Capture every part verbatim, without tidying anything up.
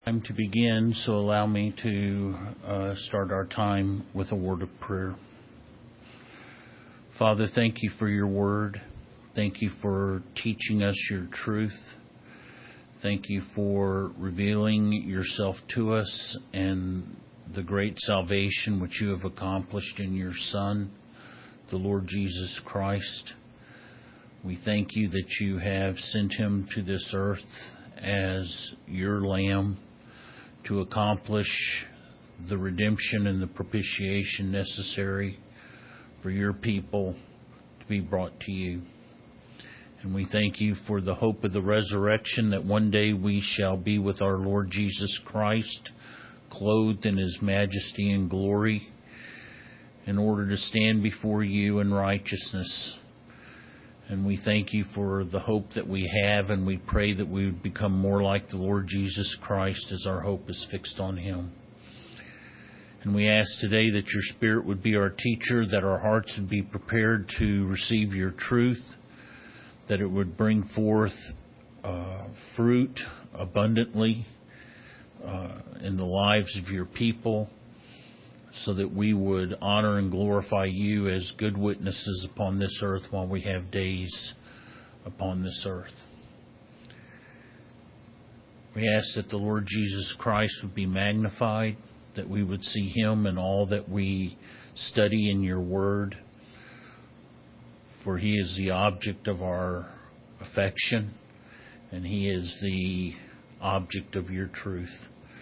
Time to begin, so allow me to uh, start our time with a word of prayer. Father, thank you for your word. Thank you for teaching us your truth. Thank you for revealing yourself to us and the great salvation which you have accomplished in your Son, the Lord Jesus Christ. We thank you that you have sent him to this earth as your Lamb to accomplish the redemption and the propitiation necessary for your people to be brought to you. And we thank you for the hope of the resurrection, that one day we shall be with our Lord Jesus Christ, clothed in his majesty and glory, in order to stand before you in righteousness. And we thank you for the hope that we have, and we pray that we would become more like the Lord Jesus Christ as our hope is fixed on him. And we ask today that your Spirit would be our teacher, that our hearts would be prepared to receive your truth, that it would bring forth uh, fruit abundantly uh, in the lives of your people, so that we would honor and glorify you as good witnesses upon this earth while we have days upon this earth. We ask that the Lord Jesus Christ would be magnified, that we would see him in all that we study in your word, for he is the object of our affection, and he is the object of your truth.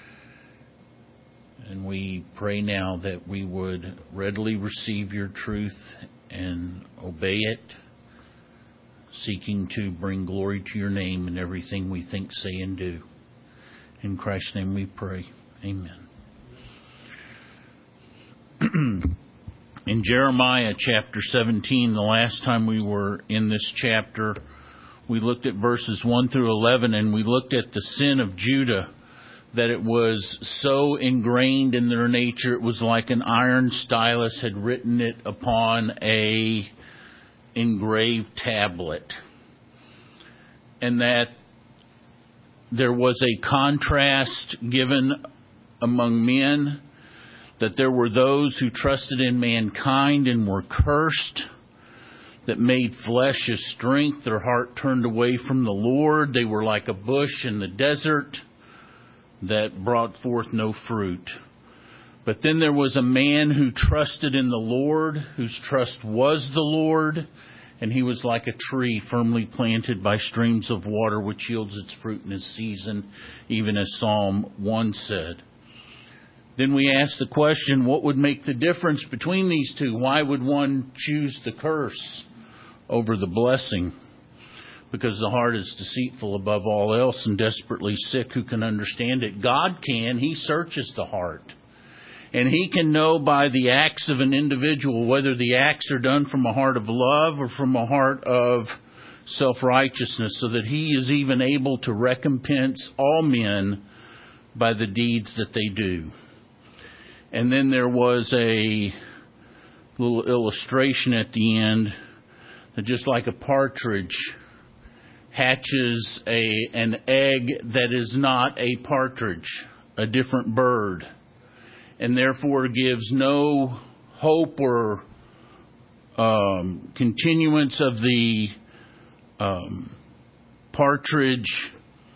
And we pray now that we would readily receive your truth and obey it, seeking to bring glory to your name in everything we think, say, and do. In Christ's name we pray. Amen. In Jeremiah chapter seventeen, the last time we were in this chapter, we looked at verses one through eleven, and we looked at the sin of Judah, that it was so ingrained in their nature, it was like an iron stylus had written it upon a engraved tablet. And that there was a contrast given among men, that there were those who trusted in mankind and were cursed, that made flesh as strength, their heart turned away from the Lord. They were like a bush in the desert that brought forth no fruit. But then there was a man who trusted in the Lord, whose trust was the Lord, and he was like a tree firmly planted by streams of water, which yields its fruit in its season, even as Psalm one said. Then we asked the question, what would make the difference between these two? Why would one choose the curse over the blessing? Because the heart is deceitful above all else and desperately sick. Who can understand it? God can. He searches the heart. And he can know by the acts of an individual whether the acts are done from a heart of love or from a heart of self-righteousness, so that he is even able to recompense all men by the deeds that they do. And then there was a little illustration at the end that just like a partridge hatches a an egg that is not a partridge, a different bird, and therefore gives no hope or um, continuance of the um, partridge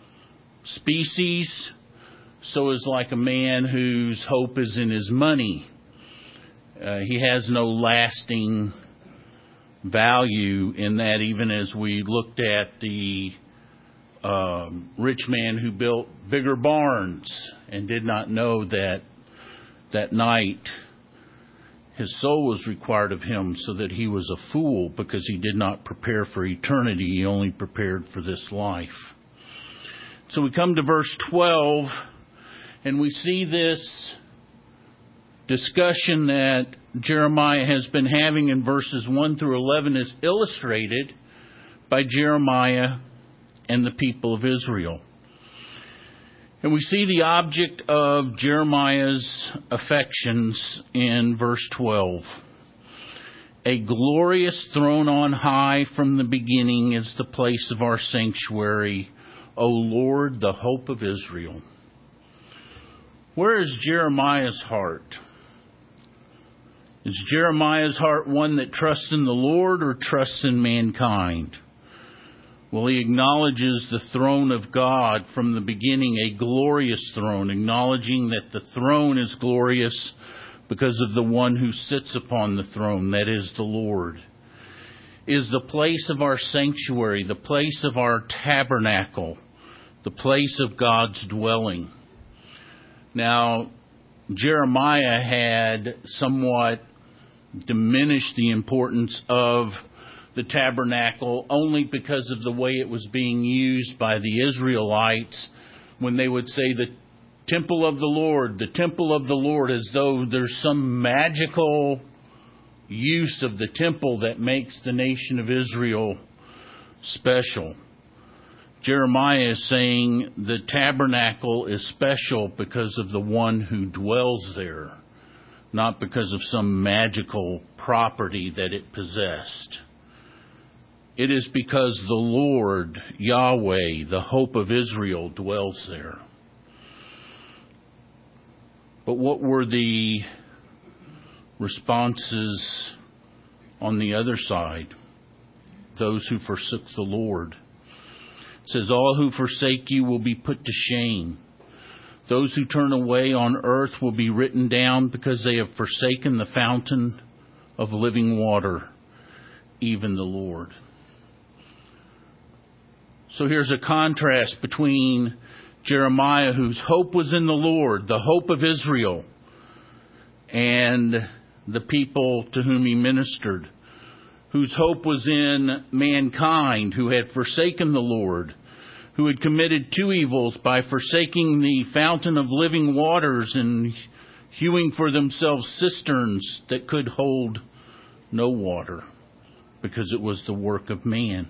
species, so is like a man whose hope is in his money. Uh, he has no lasting value in that, even as we looked at the um, rich man who built bigger barns and did not know that that night his soul was required of him, so that he was a fool because he did not prepare for eternity. He only prepared for this life. So we come to verse twelve, and we see this discussion that Jeremiah has been having in verses one through eleven is illustrated by Jeremiah and the people of Israel. And we see the object of Jeremiah's affections in verse twelve. A glorious throne on high from the beginning is the place of our sanctuary, O Lord, the hope of Israel. Where is Jeremiah's heart? Is Jeremiah's heart one that trusts in the Lord or trusts in mankind? Well, he acknowledges the throne of God from the beginning, a glorious throne, acknowledging that the throne is glorious because of the one who sits upon the throne, that is the Lord. Is the place of our sanctuary, the place of our tabernacle, the place of God's dwelling. Now, Jeremiah had somewhat diminished the importance of the tabernacle only because of the way it was being used by the Israelites when they would say the temple of the Lord, the temple of the Lord, as though there's some magical use of the temple that makes the nation of Israel special. Jeremiah is saying the tabernacle is special because of the one who dwells there, not because of some magical property that it possessed. It is because the Lord, Yahweh, the hope of Israel, dwells there. But what were the responses on the other side? Those who forsook the Lord. It says, all who forsake you will be put to shame. Those who turn away on earth will be written down because they have forsaken the fountain of living water, even the Lord. So here's a contrast between Jeremiah, whose hope was in the Lord, the hope of Israel, and the people to whom he ministered, whose hope was in mankind, who had forsaken the Lord, who had committed two evils by forsaking the fountain of living waters and hewing for themselves cisterns that could hold no water, because it was the work of man.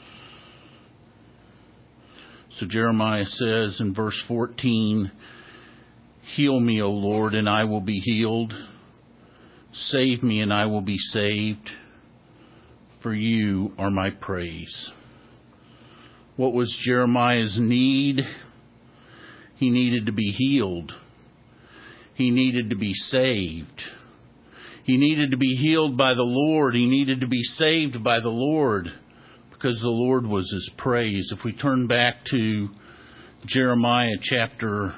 So Jeremiah says in verse fourteen, heal me, O Lord, and I will be healed. Save me, and I will be saved. For you are my praise. What was Jeremiah's need? He needed to be healed. He needed to be saved. He needed to be healed by the Lord. He needed to be saved by the Lord, because the Lord was his praise. If we turn back to Jeremiah chapter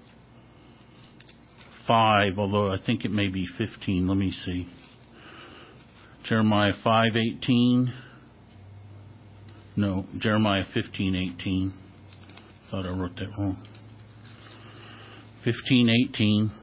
five, although I think it may be fifteen. Let me see. Jeremiah five eighteen. No, Jeremiah fifteen eighteen. Thought I wrote that wrong. fifteen eighteen.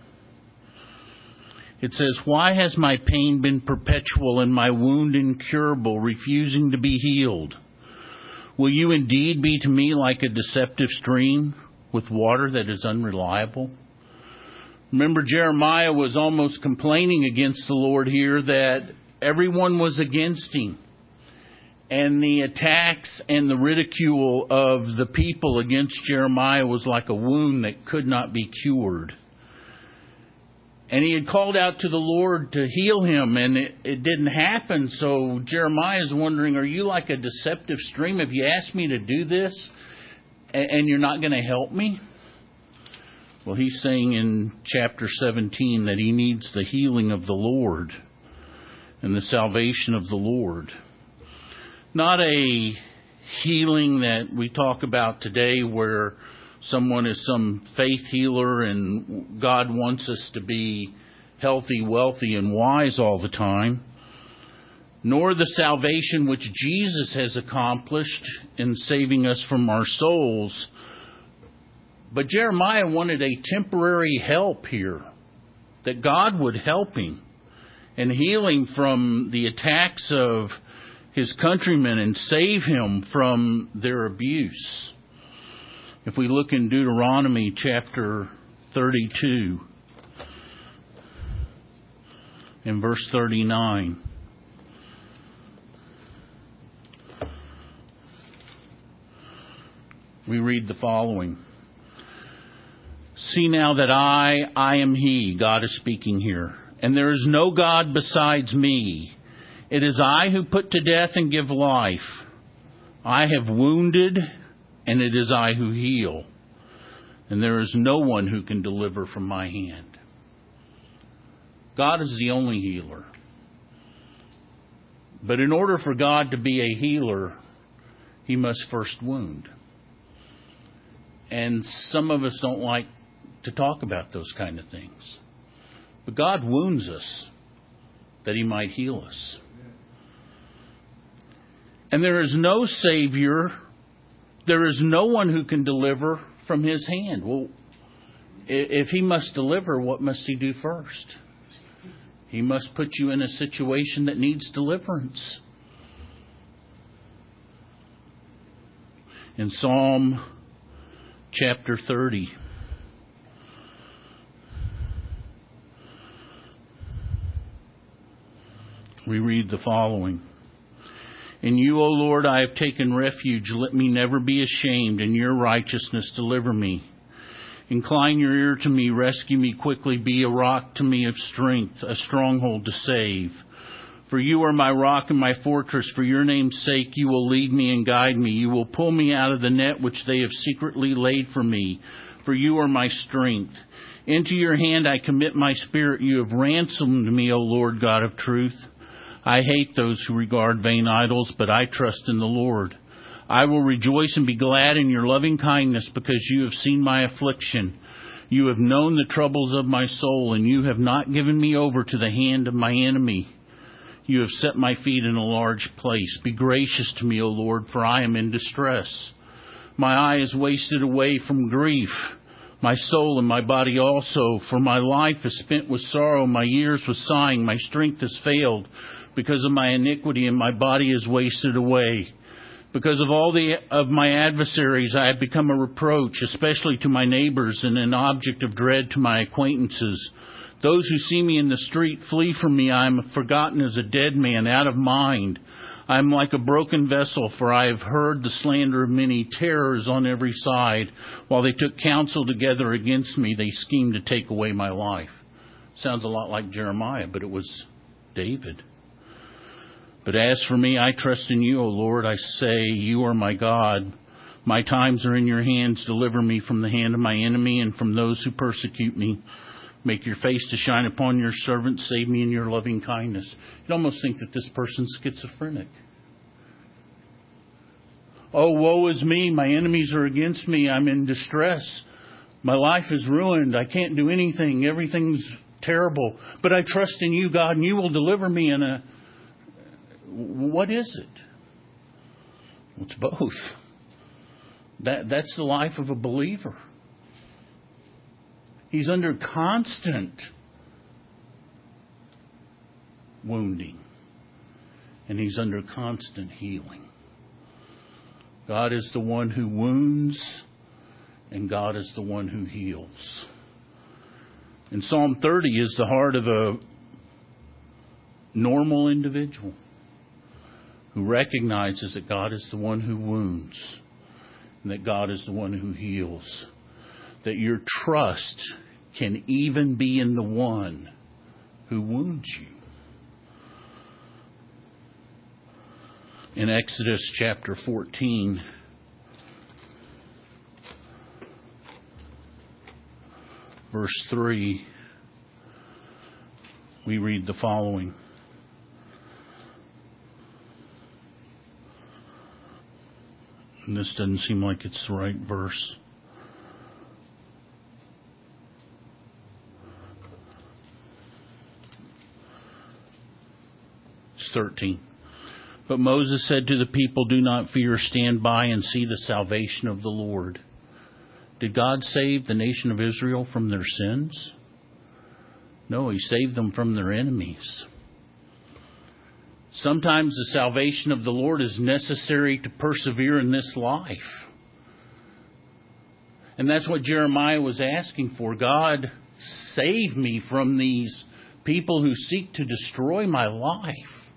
It says, why has my pain been perpetual and my wound incurable, refusing to be healed? Will you indeed be to me like a deceptive stream with water that is unreliable? Remember, Jeremiah was almost complaining against the Lord here that everyone was against him. And the attacks and the ridicule of the people against Jeremiah was like a wound that could not be cured. And he had called out to the Lord to heal him, and it, it didn't happen. So Jeremiah is wondering, are you like a deceptive stream? Have you asked me to do this, and, and you're not going to help me? Well, he's saying in chapter seventeen that he needs the healing of the Lord and the salvation of the Lord. Not a healing that we talk about today where someone is some faith healer and God wants us to be healthy, wealthy, and wise all the time, nor the salvation which Jesus has accomplished in saving us from our souls. But Jeremiah wanted a temporary help here, that God would help him and heal him from the attacks of his countrymen and save him from their abuse. If we look in Deuteronomy chapter thirty-two, in verse thirty-nine, we read the following. See now that I, I am He, God is speaking here, and there is no God besides me. It is I who put to death and give life. I have wounded, and it is I who heal. and there is no one who can deliver from my hand. God is the only healer. But in order for God to be a healer, He must first wound. And some of us don't like to talk about those kind of things. But God wounds us that He might heal us. And there is no Savior, there is no one who can deliver from His hand. Well, if He must deliver, what must He do first? He must put you in a situation that needs deliverance. In Psalm chapter thirty, we read the following. In you, O Lord, I have taken refuge. Let me never be ashamed. In your righteousness, deliver me. Incline your ear to me. Rescue me quickly. Be a rock to me of strength, a stronghold to save. For you are my rock and my fortress. For your name's sake, you will lead me and guide me. You will pull me out of the net which they have secretly laid for me. For you are my strength. Into your hand I commit my spirit. You have ransomed me, O Lord God of truth. I hate those who regard vain idols, but I trust in the Lord. I will rejoice and be glad in your loving kindness, because you have seen my affliction. You have known the troubles of my soul, and you have not given me over to the hand of my enemy. You have set my feet in a large place. Be gracious to me, O Lord, for I am in distress. My eye is wasted away from grief, my soul and my body also, for my life is spent with sorrow, my years with sighing, my strength has failed because of my iniquity, and my body is wasted away. Because of all the of my adversaries I have become a reproach, especially to my neighbors, and an object of dread to my acquaintances. Those who see me in the street flee from me. I am forgotten as a dead man, out of mind. I am like a broken vessel, for I have heard the slander of many, terrors on every side. While they took counsel together against me, they schemed to take away my life. Sounds a lot like Jeremiah, but it was David. But as for me, I trust in you, O Lord. I say, you are my God. My times are in your hands. Deliver me from the hand of my enemy and from those who persecute me. Make your face to shine upon your servant. Save me in your loving kindness. You'd almost think that this person's schizophrenic. Oh, woe is me. My enemies are against me. I'm in distress. My life is ruined. I can't do anything. Everything's terrible. But I trust in you, God, and you will deliver me in a... What is it? It's both. That, that's the life of a believer. He's under constant wounding. And he's under constant healing. God is the one who wounds, and God is the one who heals. And Psalm thirty is the heart of a normal individual who recognizes that God is the one who wounds and that God is the one who heals. That your trust can even be in the one who wounds you. In Exodus chapter fourteen, verse three, we read the following. And this doesn't seem like it's the right verse. It's thirteen. But Moses said to the people, do not fear, stand by and see the salvation of the Lord. Did God save the nation of Israel from their sins? No, He saved them from their enemies. Sometimes the salvation of the Lord is necessary to persevere in this life. And that's what Jeremiah was asking for. God, save me from these people who seek to destroy my life.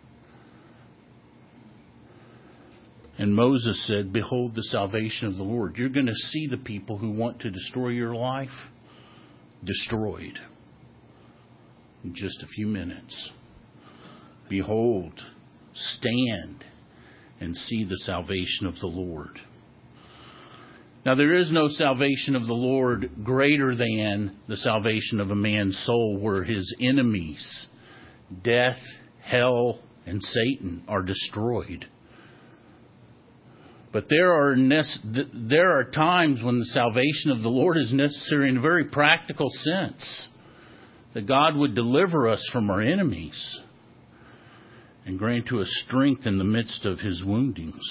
And Moses said, behold the salvation of the Lord. You're going to see the people who want to destroy your life destroyed in just a few minutes. Behold, stand and see the salvation of the Lord. Now there is no salvation of the Lord greater than the salvation of a man's soul, where his enemies, death, hell, and Satan, are destroyed. But there are nece- there are times when the salvation of the Lord is necessary in a very practical sense, that God would deliver us from our enemies and grant to us strength in the midst of his woundings.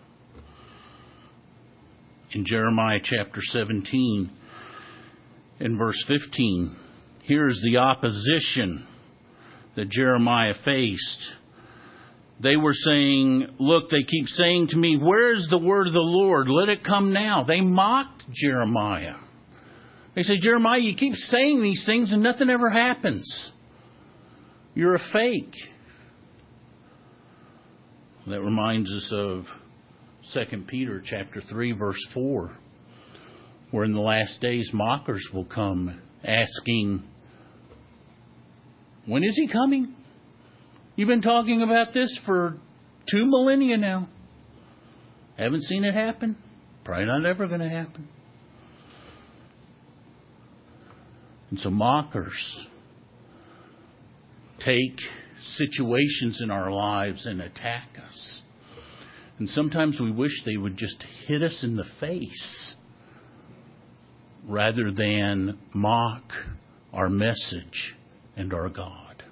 In Jeremiah chapter seventeen, in verse fifteen, here's the opposition that Jeremiah faced. They were saying, look, they keep saying to me, where is the word of the Lord? Let it come now. They mocked Jeremiah. They say, Jeremiah, you keep saying these things and nothing ever happens. You're a fake. That reminds us of Second Peter chapter three, verse four, where in the last days mockers will come asking, when is he coming? You've been talking about this for two millennia now. Haven't seen it happen. Probably not ever going to happen. And so mockers take situations in our lives and attack us. And sometimes we wish they would just hit us in the face rather than mock our message and our God.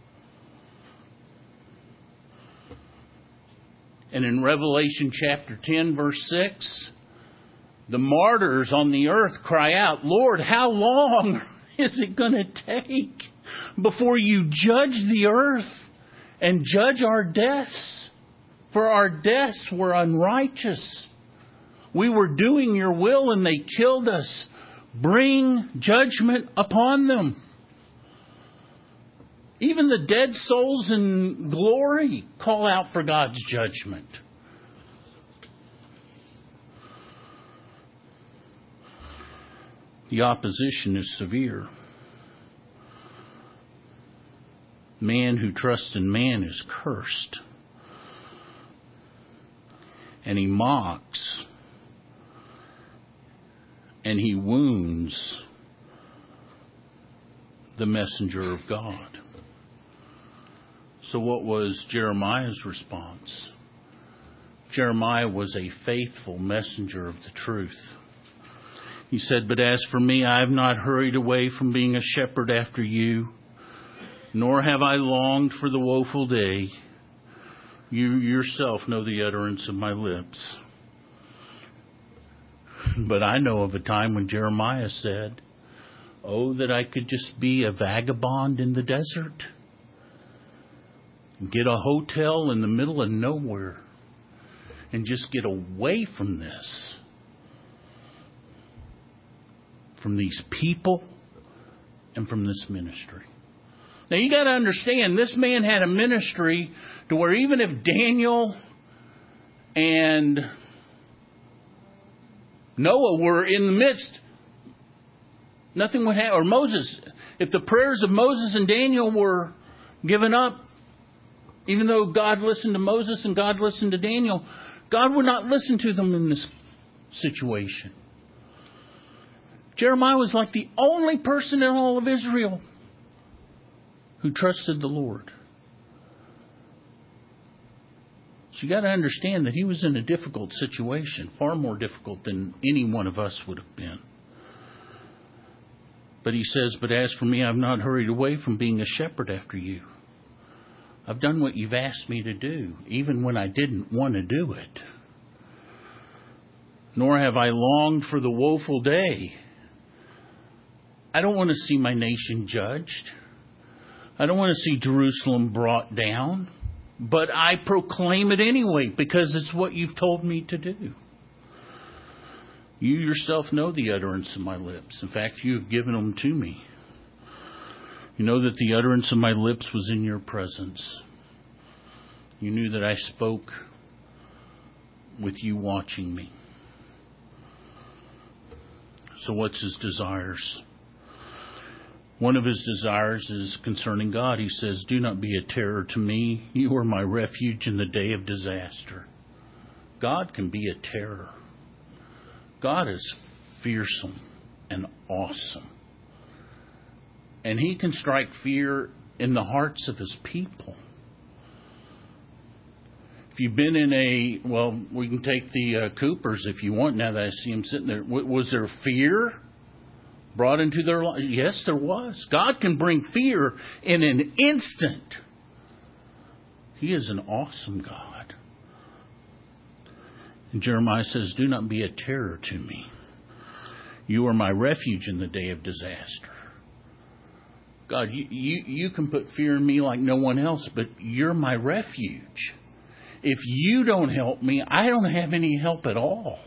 And in Revelation chapter ten, verse six, the martyrs on the earth cry out, Lord, how long is it going to take before you judge the earth and judge our deaths? For our deaths were unrighteous. We were doing your will and they killed us. Bring judgment upon them. Even the dead souls in glory call out for God's judgment. The opposition is severe. Man who trusts in man is cursed. And he mocks. And he wounds the messenger of God. So what was Jeremiah's response? Jeremiah was a faithful messenger of the truth. He said, but as for me, I have not hurried away from being a shepherd after you, nor have I longed for the woeful day. You yourself know the utterance of my lips. But I know of a time when Jeremiah said, oh, that I could just be a vagabond in the desert. Get a hotel in the middle of nowhere. And just get away from this. From these people. And from this ministry. Now you got to understand, this man had a ministry to where even if Daniel and Noah were in the midst, nothing would happen. Or Moses, if the prayers of Moses and Daniel were given up, even though God listened to Moses and God listened to Daniel, God would not listen to them in this situation. Jeremiah was like the only person in all of Israel who trusted the Lord. So you got to understand that he was in a difficult situation, far more difficult than any one of us would have been. But he says, but as for me, I've not hurried away from being a shepherd after you. I've done what you've asked me to do, even when I didn't want to do it. Nor have I longed for the woeful day. I don't want to see my nation judged. I don't want to see Jerusalem brought down. But I proclaim it anyway because it's what you've told me to do. You yourself know the utterance of my lips. In fact, you have given them to me. You know that the utterance of my lips was in your presence. You knew that I spoke with you watching me. So what's his desires? One of his desires is concerning God. He says, do not be a terror to me. You are my refuge in the day of disaster. God can be a terror. God is fearsome and awesome. And He can strike fear in the hearts of His people. If you've been in a, well, we can take the uh, Coopers if you want, now that I see them sitting there. W- was there fear brought into their lives? Yes, there was. God can bring fear in an instant. He is an awesome God. And Jeremiah says, do not be a terror to me. You are my refuge in the day of disaster. God, you, you, you can put fear in me like no one else, but you're my refuge. If you don't help me, I don't have any help at all.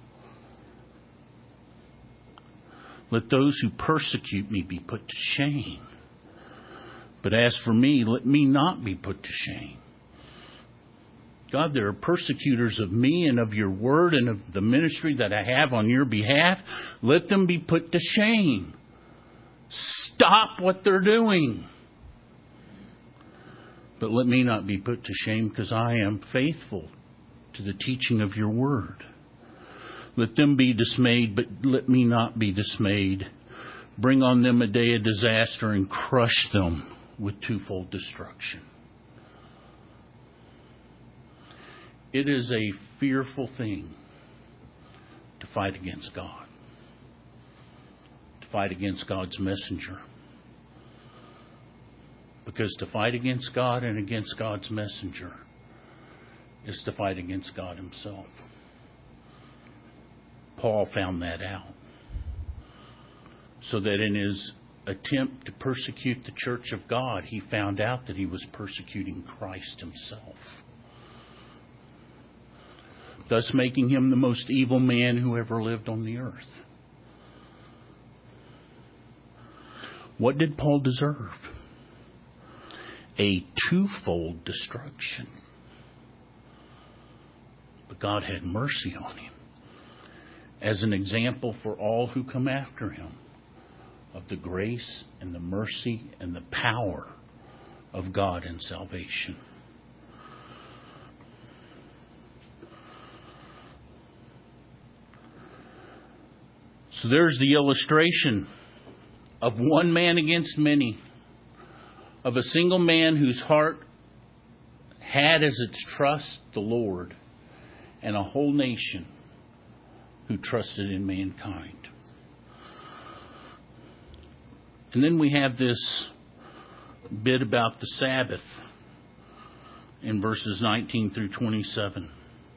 Let those who persecute me be put to shame. But as for me, let me not be put to shame. God, there are persecutors of me and of your word and of the ministry that I have on your behalf. Let them be put to shame. Stop what they're doing. But let me not be put to shame, because I am faithful to the teaching of your word. Let them be dismayed, but let me not be dismayed. Bring on them a day of disaster and crush them with twofold destruction. It is a fearful thing to fight against God, to fight against God's messenger. Because to fight against God and against God's messenger is to fight against God Himself. Paul found that out. So that in his attempt to persecute the church of God, he found out that he was persecuting Christ Himself. Thus making him the most evil man who ever lived on the earth. What did Paul deserve? A twofold destruction. But God had mercy on him as an example for all who come after him of the grace and the mercy and the power of God in salvation. So there's the illustration of one man against many, of a single man whose heart had as its trust the Lord, and a whole nation who trusted in mankind. And then we have this bit about the Sabbath in verses nineteen through twenty-seven.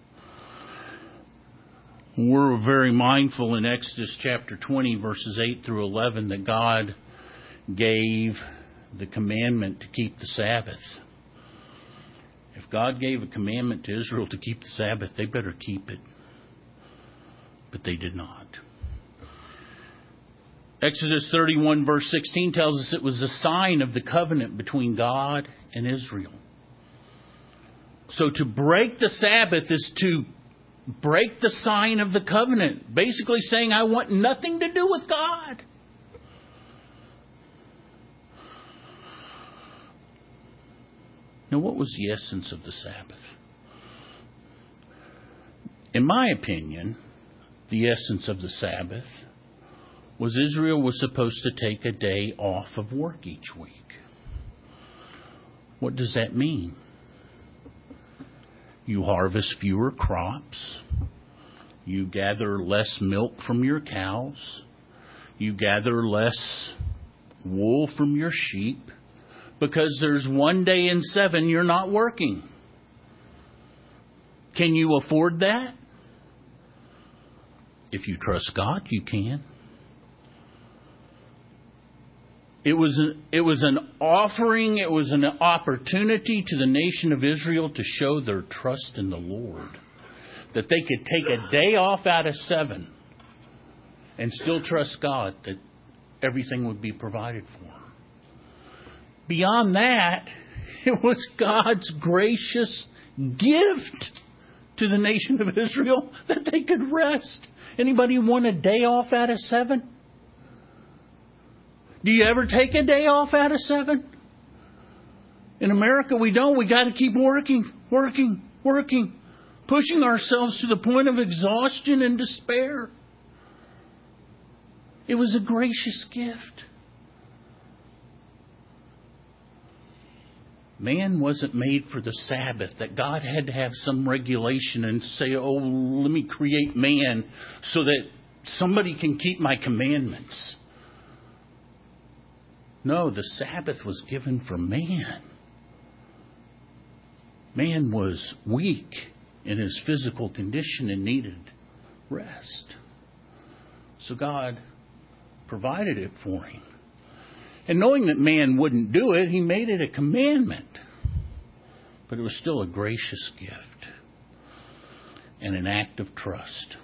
We're very mindful in Exodus chapter twenty, verses eight through eleven, that God gave the commandment to keep the Sabbath. If God gave a commandment to Israel to keep the Sabbath, they better keep it. But they did not. Exodus thirty-one, verse sixteen tells us it was a sign of the covenant between God and Israel. So to break the Sabbath is to break the sign of the covenant. Basically saying, I want nothing to do with God. Now, what was the essence of the Sabbath? In my opinion, the essence of the Sabbath was Israel was supposed to take a day off of work each week. What does that mean? You harvest fewer crops. You gather less milk from your cows. You gather less wool from your sheep. Because there's one day in seven you're not working. Can you afford that? If you trust God, you can. It was an, it was an offering, it was an opportunity to the nation of Israel to show their trust in the Lord. That they could take a day off out of seven and still trust God that everything would be provided for. Beyond that, it was God's gracious gift to the nation of Israel that they could rest. Anybody want a day off out of seven? Do you ever take a day off out of seven? In America, we don't. We got to keep working, working, working, pushing ourselves to the point of exhaustion and despair. It was a gracious gift. Man wasn't made for the Sabbath, that God had to have some regulation and say, oh, let me create man so that somebody can keep my commandments. No, the Sabbath was given for man. Man was weak in his physical condition and needed rest. So God provided it for him. And knowing that man wouldn't do it, he made it a commandment. But it was still a gracious gift and an act of trust.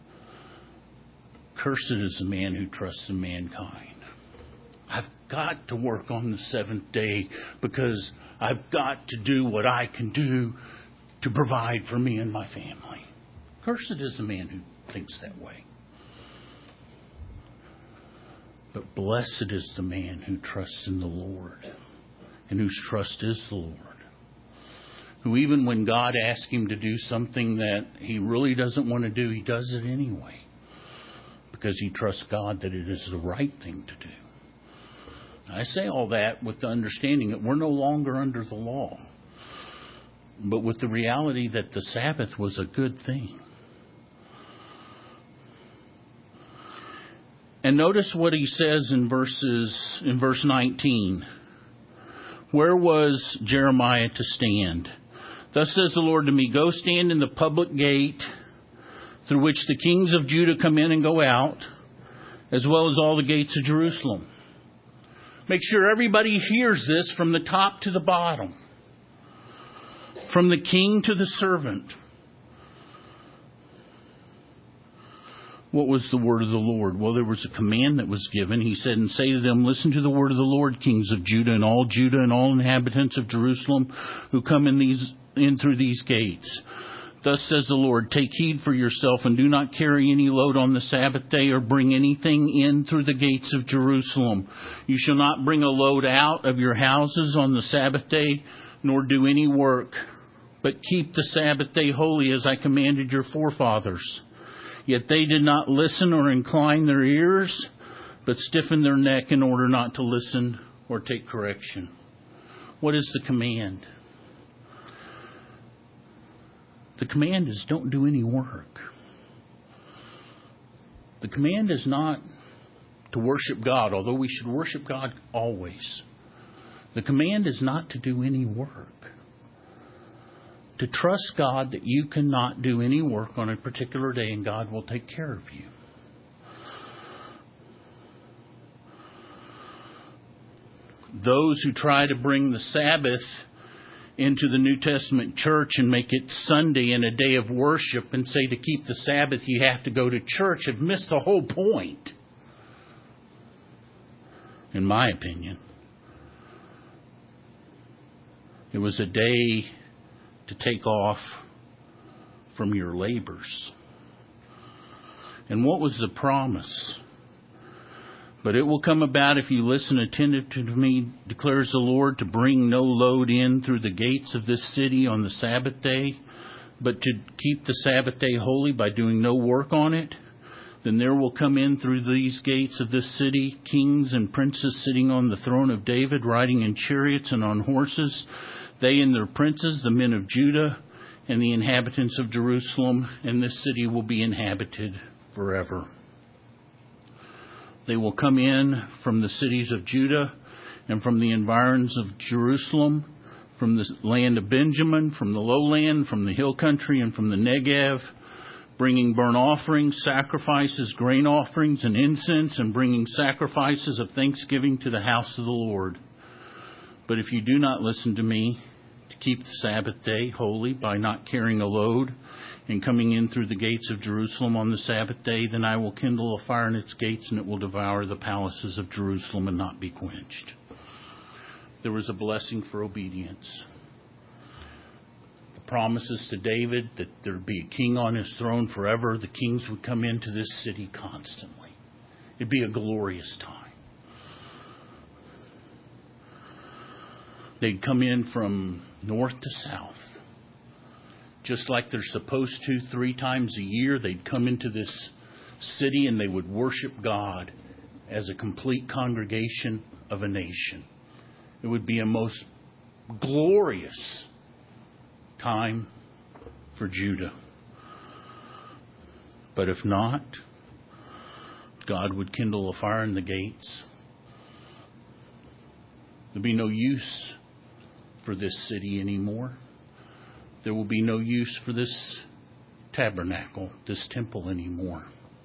Cursed is the man who trusts in mankind. I've got to work on the seventh day because I've got to do what I can do to provide for me and my family. Cursed is the man who thinks that way. But blessed is the man who trusts in the Lord and whose trust is the Lord. Who even when God asks him to do something that he really doesn't want to do, he does it anyway. Because he trusts God that it is the right thing to do. I say all that with the understanding that we're no longer under the law. But with the reality that the Sabbath was a good thing. And notice what he says in verses in verse nineteen. Where was Jeremiah to stand? Thus says the Lord to me, go stand in the public gate through which the kings of Judah come in and go out, as well as all the gates of Jerusalem. Make sure everybody hears this from the top to the bottom. From the king to the servant. What was the word of the Lord? Well, there was a command that was given. He said, and say to them, listen to the word of the Lord, kings of Judah, and all Judah and all inhabitants of Jerusalem who come in these in through these gates. Thus says the Lord, take heed for yourself and do not carry any load on the Sabbath day or bring anything in through the gates of Jerusalem. You shall not bring a load out of your houses on the Sabbath day, nor do any work, but keep the Sabbath day holy as I commanded your forefathers. Yet they did not listen or incline their ears, but stiffened their neck in order not to listen or take correction. What is the command? The command is don't do any work. The command is not to worship God, although we should worship God always. The command is not to do any work. To trust God that you cannot do any work on a particular day and God will take care of you. Those who try to bring the Sabbath into the New Testament church and make it Sunday and a day of worship and say to keep the Sabbath you have to go to church have missed the whole point. In my opinion. It was a day to take off from your labors. And what was the promise? But it will come about if you listen attentively to me, declares the Lord, to bring no load in through the gates of this city on the Sabbath day, but to keep the Sabbath day holy by doing no work on it. Then there will come in through these gates of this city kings and princes sitting on the throne of David, riding in chariots and on horses, they and their princes, the men of Judah, and the inhabitants of Jerusalem, and this city will be inhabited forever. They will come in from the cities of Judah and from the environs of Jerusalem, from the land of Benjamin, from the lowland, from the hill country, and from the Negev, bringing burnt offerings, sacrifices, grain offerings, and incense, and bringing sacrifices of thanksgiving to the house of the Lord. But if you do not listen to me, to keep the Sabbath day holy by not carrying a load and coming in through the gates of Jerusalem on the Sabbath day, then I will kindle a fire in its gates, and it will devour the palaces of Jerusalem and not be quenched. There was a blessing for obedience. The promises to David that there would be a king on his throne forever. The kings would come into this city constantly. It'd be a glorious time. They'd come in from north to south. Just like they're supposed to three times a year, they'd come into this city and they would worship God as a complete congregation of a nation. It would be a most glorious time for Judah. But if not, God would kindle a fire in the gates. There'll be no use for this city anymore. There will be no use for this tabernacle, this temple anymore.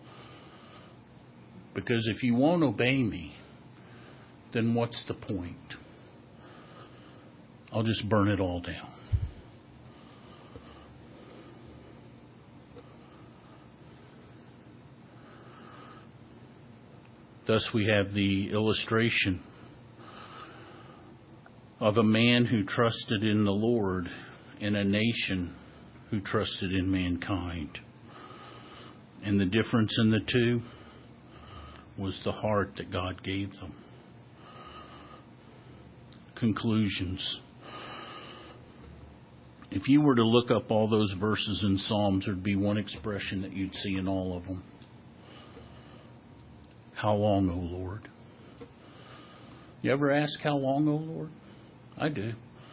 Because if you won't obey me, then what's the point? I'll just burn it all down. Thus we have the illustration of a man who trusted in the Lord and a nation who trusted in mankind. And the difference in the two was the heart that God gave them. Conclusions. If you were to look up all those verses in Psalms, there'd be one expression that you'd see in all of them. How long, O Lord? You ever ask how long, O Lord? I do.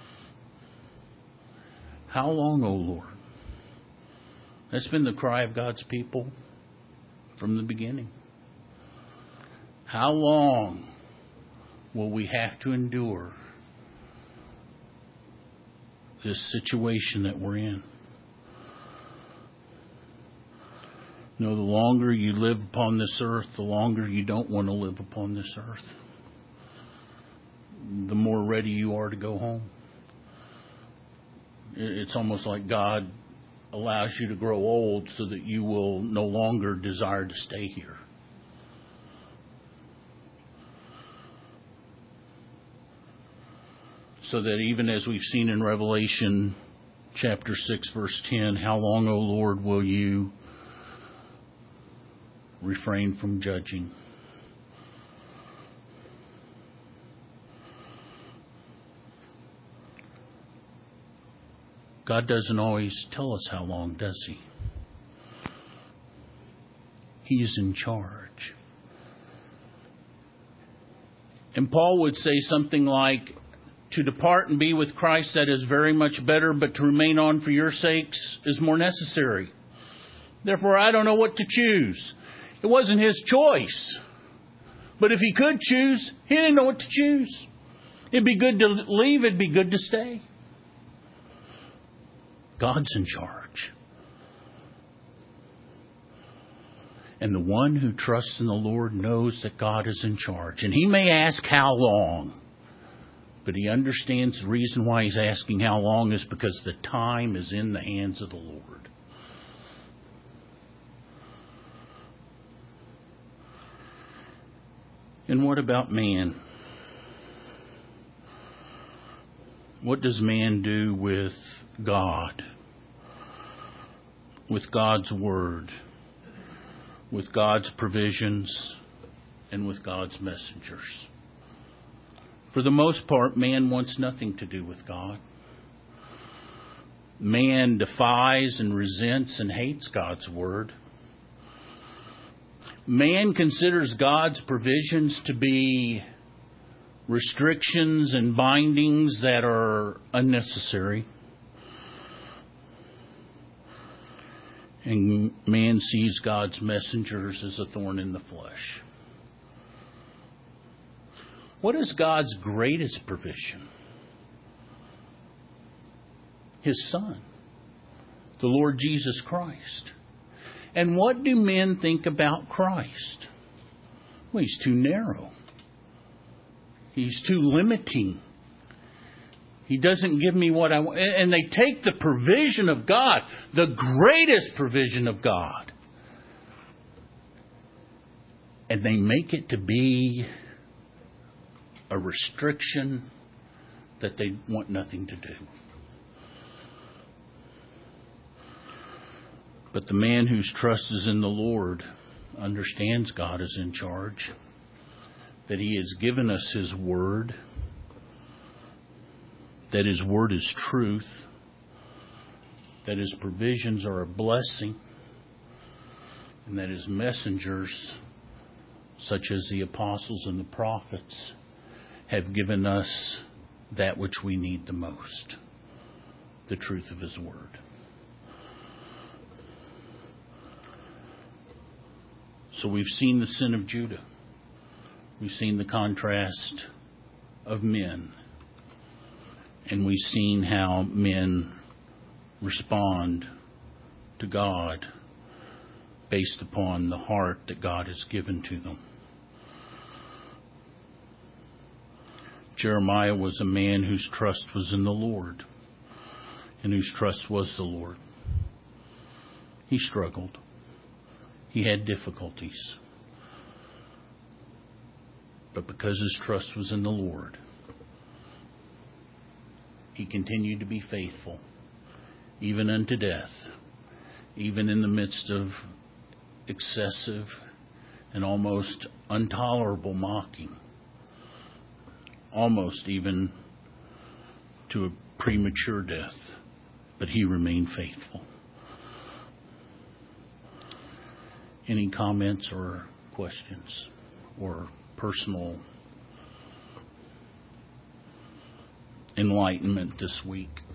How long, O Lord? That's been the cry of God's people from the beginning. How long will we have to endure this situation that we're in? No, the longer you live upon this earth, the longer you don't want to live upon this earth. The more ready you are to go home. It's almost like God allows you to grow old so that you will no longer desire to stay here. So that even as we've seen in Revelation chapter six, verse ten, how long, O Lord, will you refrain from judging? God doesn't always tell us how long, does He? He's in charge. And Paul would say something like, to depart and be with Christ, that is very much better, but to remain on for your sakes is more necessary. Therefore, I don't know what to choose. It wasn't his choice. But if he could choose, he didn't know what to choose. It'd be good to leave, it'd be good to stay. God's in charge. And the one who trusts in the Lord knows that God is in charge. And he may ask how long, but he understands the reason why he's asking how long is because the time is in the hands of the Lord. And what about man? What does man do with God? With God's word? With God's provisions? And with God's messengers? For the most part, man wants nothing to do with God. Man defies and resents and hates God's word. Man considers God's provisions to be restrictions and bindings that are unnecessary. And man sees God's messengers as a thorn in the flesh. What is God's greatest provision? His Son, the Lord Jesus Christ. And what do men think about Christ? Well, he's too narrow. He's too limiting. He doesn't give me what I want. And they take the provision of God, the greatest provision of God, and they make it to be a restriction that they want nothing to do. But the man whose trust is in the Lord understands God is in charge, that He has given us His word, that His word is truth, that His provisions are a blessing, and that His messengers such as the apostles and the prophets, have given us that which we need the most, the truth of His Word. So we've seen the sin of Judah. We've seen the contrast of men. And we've seen how men respond to God based upon the heart that God has given to them. Jeremiah was a man whose trust was in the Lord, and whose trust was the Lord. He struggled. He had difficulties. But because his trust was in the Lord, he continued to be faithful, even unto death, even in the midst of excessive and almost intolerable mocking, almost even to a premature death. But he remained faithful. Any comments or questions or personal enlightenment this week?